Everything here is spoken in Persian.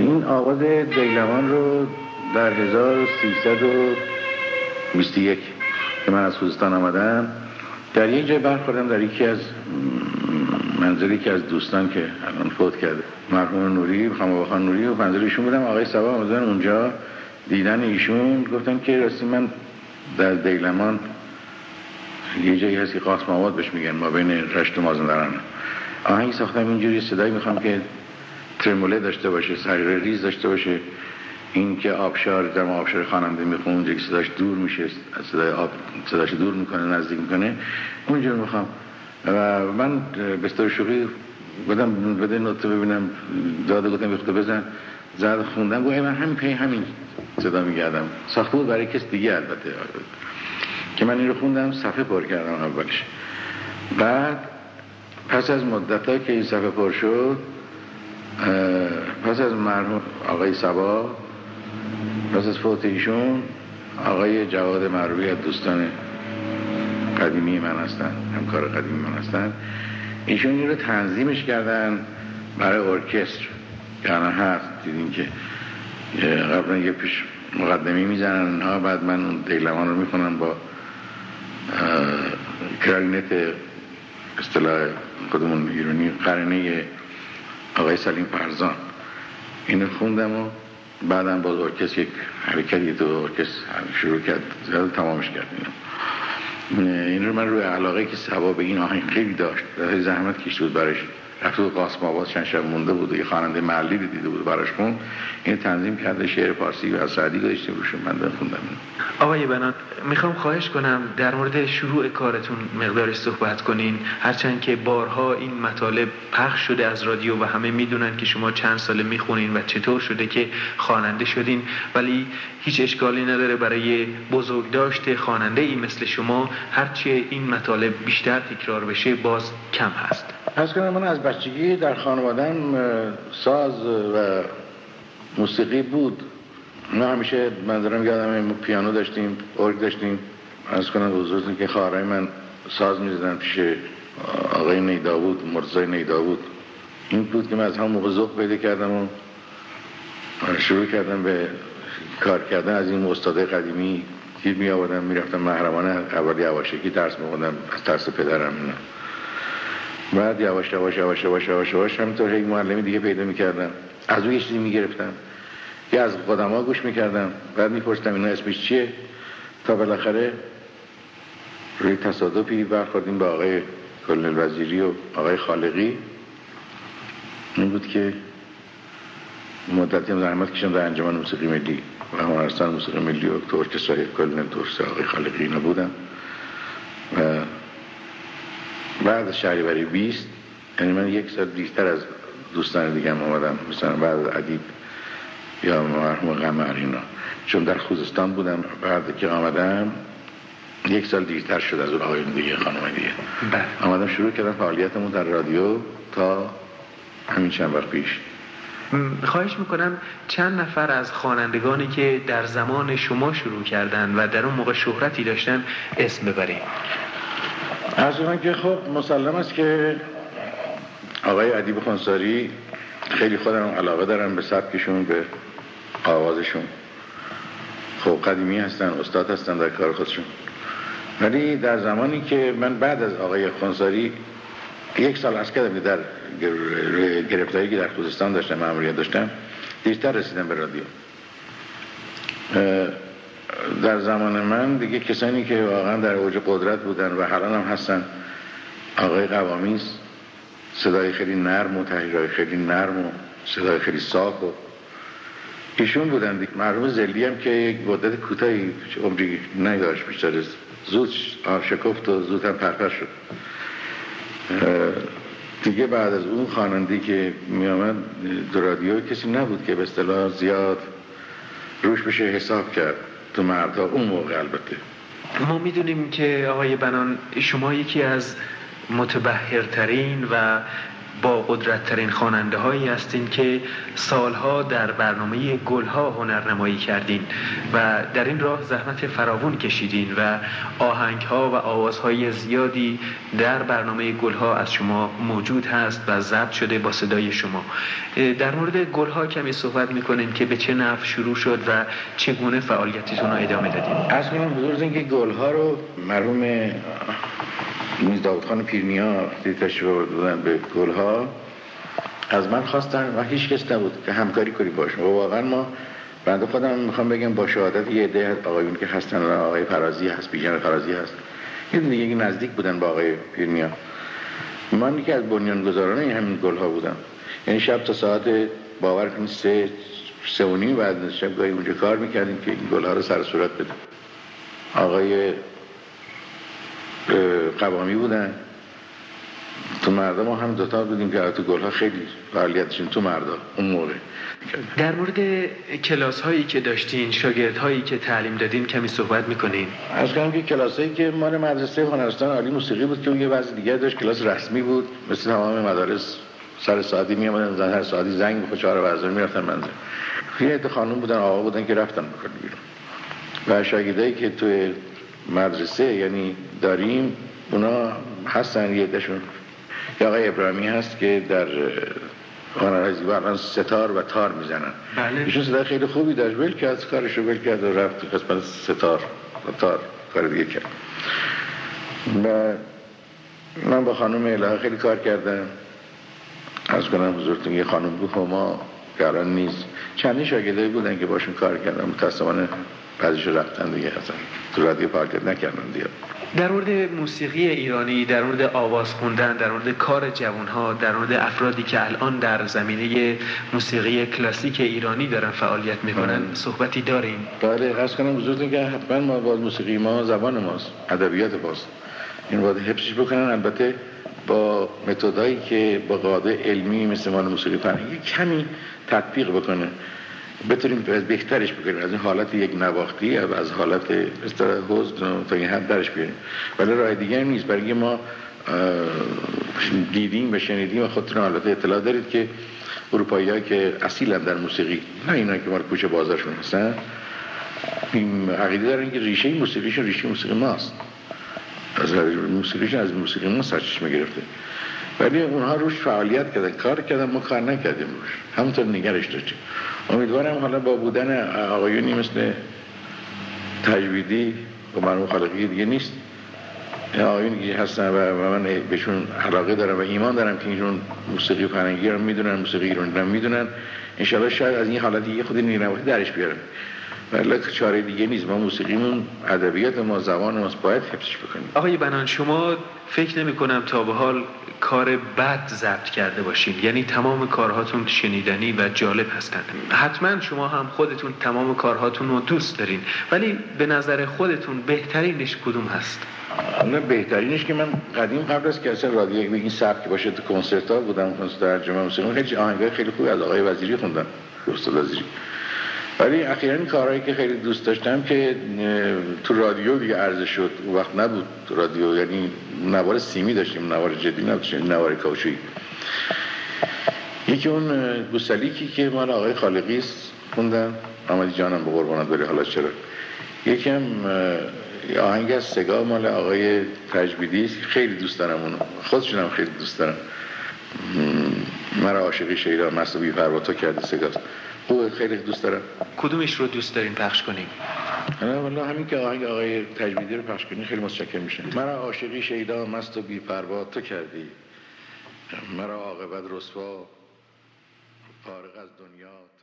این آواز دیلمان رو در 1321 که من از خوزستان آمدم در یک جای برخوردم، در یکی از منزلی که از دوستان که الان فوت کرده، مرحوم نوری، خان نوری و منزلشون بودم. آقای صبا آمدن اونجا، دیدن ایشون گفتن که راستی من در دیلمان یه جایی هست که قاسم آباد بهش میگن، ما بین رشت و مازندران، آهنگ ساختم اینجوری صدایی میخوام که ترموله داشته باشه، سریع ریز داشته باشه، این که آبشار در آبشار خواننده میخونه اونجا که صداش دور میشه، صدای آب صداش دور میکنه، نزدیک میکنه، اونجا میخوام. و من به طور شوخی گفتم بده نوتو ببینم، داده گفتم بخواد بزن، زد خوندم، گویا من همین صدا میگردم. ساخته بود برای کس دیگه البته، که من این رو خوندم، صفحه پر کردم اولش. بعد پس از مدت‌ها که این صفحه پر شد، پس از مرحوم آقای صبا، پس از فوت ایشون، آقای جواد معروفی از دوستان قدیمی من هستن، همکار قدیمی من هستن، ایشون این رو تنظیمش کردن برای ارکستر. یعنی هست دیدین که قبلا یه پیش مقدمی میزنن ها، بعد من اون دیلمان رو میخونم با کلارینت اصطلاح خودمون ایرانی، قرنه آقای سلیم فرزان، اینو خوندم و بعدم باز ارکستر یک حرکتی تو ارکستر شروع کرد، تمامش کردیم. این رو من روی علاقه که صبا به این آهنگ خیلی داشت، زحمت کشیده بود براش، رفته بود قاسم آباد چند شب مونده بود، یه خواننده محلی دیده بود براش خوند، این تنظیم کرده، شعر فارسی و سعدی گذاشتیم روشون، من خوندم. آقای بنان، میخوام خواهش کنم در مورد شروع کارتون مقداری صحبت کنین، هرچند که بارها این مطالب پخش شده از رادیو و همه میدونن که شما چند ساله میخونین و چطور شده که خواننده شدین، ولی هیچ اشکالی نداره برای بزرگداشت خواننده ای مثل شما هرچه این مطالب بیشتر تکرار بشه باز کم هست. از کنم من از بچگی در خانوادم ساز و موسیقی بود. ما همیشه منظورم یادم پیانو داشتیم، ارگ داشتیم. از کنم حضورتون که خواهرای من ساز می‌زدن پیش آقای نیداود، مرتضی نیداود. این بود که من از همون موقع ذوق پیدا کردم و شروع کردم به کار کردن از این استادای قدیمی. گیر می آوردم میرفتم محرمان اول یواشکی درس می‌خوندم از درس پدرم. بعد یواش همینطور یک معلمی دیگه پیدا می‌کردم، از اون یه چیزی می‌گرفتم که از قدما گوش می‌کردم، بعد می‌پرسیدم اینا اسمش چیه، تا بالاخره روی تصادفی برخوردیم با آقای کلنل وزیری و آقای خالقی. این بود که مدتی هم زحمت کشیدم در انجمن موسیقی ملی و هنرستان موسیقی ملی و تو ارکسترای کلنل درست آقای خالقی اینا بودم. و بعد از شهریوری 20 یعنی من یک سال دیرتر از دوستان دیگه هم آمدم، مثلا بعد از ادیب یا مرحوم قمر اینا، چون در خوزستان بودم. بعد که آمدم یک سال دیرتر شد از اون آقایون دیگه، خانم دیگه آمدم شروع کردم فعالیتمون در رادیو تا همین چند وقت پیش. خواهش میکنم چند نفر از خوانندگانی که در زمان شما شروع کردن و در اون موقع شهرتی داشتن اسم ببرید. از اون که خب مسلم است که آقای ادیب خونساری خیلی خودم علاقه دارم به سبکشون، به آوازشون. خب قدیمی هستن، استاد هستن در کار خودشون. ولی در زمانی که من بعد از آقای خونساری یک سال عرض کردم در گرفتاری که در خوزستان داشتم، مأموریت داشتم، دیرتر رسیدم به رادیو. در زمان من دیگه کسانی که واقعا در اوج قدرت بودن و حالا هم هستن، آقای قوامیس، صدای خیلی نرم و تحریرهای خیلی نرم و صدای خیلی صاف و ایشون بودن دیگه. مرحوم زلی هم که یک مدت کوتاهی عمری نداشت، بیشتر زود شکفت و زود هم پرپر شد دیگه. بعد از اون خواننده که می آمد در رادیو کسی نبود که به اصطلاح زیاد روش بشه حساب کرد تو مردها اون موقع. البته ما میدونیم که آقای بنان شما یکی از متبحرترین و با قدرت ترین خواننده هایی هستین که سالها در برنامه گلها هنرنمایی کردین و در این راه زحمت فراوان کشیدین و آهنگ ها و آوازهای زیادی در برنامه گلها از شما موجود هست و ضبط شده با صدای شما. در مورد گلها کمی صحبت میکنین که به چه نحو شروع شد و چگونه فعالیتتون رو ادامه دادین؟ از کنم بزرگتون که گلها رو مرحوم داود خان پیرنیا تشریف دادن به گلها از من خواستن و هیچ کس نبود که همکاری کنی باشم و واقعا ما بنده خودم میخوام بگم با شهادت یه عده آقایون که هستن و آقای فرازی هست، بیژن فرازی هست، یه دیگه نزدیک بودن با آقای پیرنیا. من یکی از بنیانگذاران همین گلها بودم. یعنی شب تا ساعت باور کنید 3:30 بعد شب گاهی اونجا کار میکردیم که این گلها رو سر صورت بدیم. آقای قوامی بودن تو مردا، ما هم دوتا بودیم که تو گلها خیلی فعالیتشون تو مردا اون موقع. در مورد کلاس هایی که داشتین، شاگرد هایی که تعلیم دادین کمی صحبت میکنین؟ از کنم که کلاس هایی که مال مدرسه هنرستان عالی موسیقی بود که اون یه وضع دیگه داشت، کلاس رسمی بود مثل تمام مدارس. سر ساعتی میامدن، هر ساعتی زنگ بخواد 4 ورزش میرفتن منزل. یه عده خانم بودن، آقا بودن که رفتن بکنن بیرون. و شاگردایی که توی مدرسه یعنی داریم اونا هستن. یه عدهشون یه آقای ابراهیمی هست که در هنرهای زیبا الان ستار و تار میزنن. بله. ایشون صدای خیلی خوبی داشت، ول کرد کارشو، ول کرد و رفت قسمت ستار و تار کار دیگه کرد. و من با خانم الهه خیلی کار کردم. از کنم بزرگتون یه خانم بود هما که الان نیست، چندی شاگردایی بودن که باشون کار کردم، متاسفانه بعضیش رفتن دیگه، اصلا تو رادیو فعالیت نکردن دیگه. در مورد موسیقی ایرانی، در مورد آواز خوندن، در مورد کار جوانها، در مورد افرادی که الان در زمینه موسیقی کلاسیک ایرانی دارن فعالیت میکنن صحبتی داریم؟ بله، از کنم بزرگتون که حتما ما با موسیقی ما زبان ماست، ادبیات ماست، این باید حفظش بکنن. البته با متدایی که با قاعده علمی مثل مال موسیقی فرهنگی کمی تطبیق بکنه، بتونیم بهترش بکنیم، از این حالت یک نواختی از حالت استراحت حزن تا این حد درش بیاریم. ولی راه دیگه نیست، برای ما دیدیم و شنیدیم و خودتون حالت اطلاع دارید که اروپایی‌ها که اصیلا در موسیقی، نه اینا که مال کوچه بازارشون هستن، این عقیده دارن که ریشه موسیقیشون ریشه موسیقی ماست، از موسیقیشون از موسیقی ما سرچشمه گرفته. ولی اونها روش فعالیت کردن، کار کردن، ما کار نکردیم روش، همونطور نگرش داشتیم. امیدوارم حالا با بودن آقایونی مثل تجویدی و مرحوم خالقی دیگه نیست، آقایونی که هستن و من بهشون علاقه دارم و ایمان دارم که ایشون موسیقی فرهنگی رو میدونن، موسیقی ایرانی رو میدونن، انشالله شاید از این حالت یه خود نیرومندی درش بیارن. ولی چاره دیگه نیست، ما موسیقیمون، ادبیات ما، زبان ما باید حفظش بکنیم. آقای بنان، شما فکر نمی کنم تا به حال کار بد ضبط کرده باشین، یعنی تمام کارهاتون شنیدنی و جالب هستن. حتما شما هم خودتون تمام کارهاتون رو دوست دارین، ولی به نظر خودتون بهترینش کدوم هست؟ نه، بهترینش که من قدیم قبل از که اصلا رادیو این سبک باشه تو کنسرت ها بودم، کنسرت ترجمه موسیقی، خیلی آهنگای خیلی خوبی از آقای وزیری خوندم، استاد وزیری. ولی اخیراً این کارهایی که خیلی دوست داشتم که تو رادیو دیگه عرضه شد، اون وقت نبود تو رادیو، یعنی نوار سیمی داشتیم، نوار جدی نداشتیم، نوار کاوشویی. یکی اون گوسالیکی که مال آقای خالقی است خوندم، احمدی جانم به قربانت بری حالا چرا. یکی هم آهنگ از سگا مال آقای تجویدی، خیلی دوست دارم اونو، خودشون هم خیلی دوست دارم. مرا عاشقی شیدا مست و بی‌پروا تو کرده سگاست، خوبه، خیلی دوست دارم. کدومش رو دوست دارین پخش کنیم؟ نه والله همین که آهنگ آقای تجویدی رو پخش کنین خیلی متشکرم میشم. مرا عاشقی شیدا مست و بی‌پروا تو کردی، مرا عاقبت رسوا فارغ از دنیا